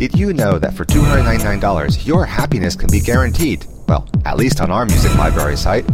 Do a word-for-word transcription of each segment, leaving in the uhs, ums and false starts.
Did you know that for two hundred ninety-nine dollars, your happiness can be guaranteed? Well, at least on our music library site.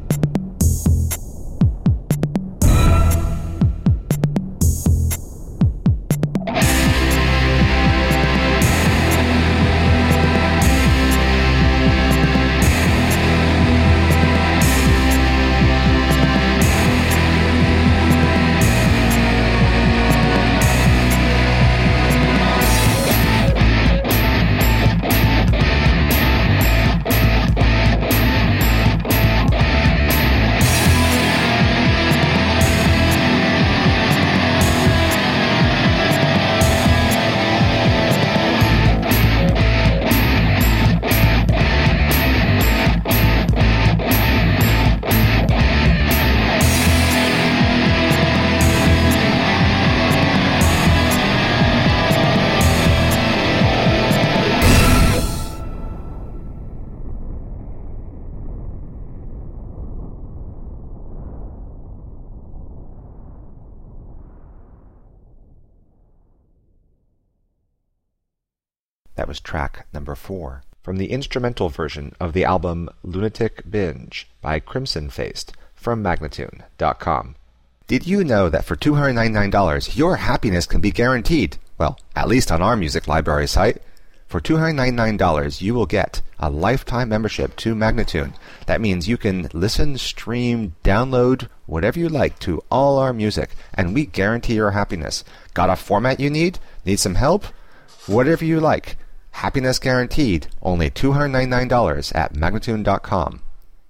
That was track number four, from the instrumental version of the album Lunatic Binge by Crimson Faced from Magnatune dot com. Did you know that for two hundred ninety-nine dollars, your happiness can be guaranteed? Well, at least on our music library site. For two hundred ninety-nine dollars, you will get a lifetime membership to Magnatune. That means you can listen, stream, download, whatever you like to all our music, and we guarantee your happiness. Got a format you need? Need some help? Whatever you like. Happiness guaranteed. Only two hundred ninety-nine dollars at Magnatune dot com.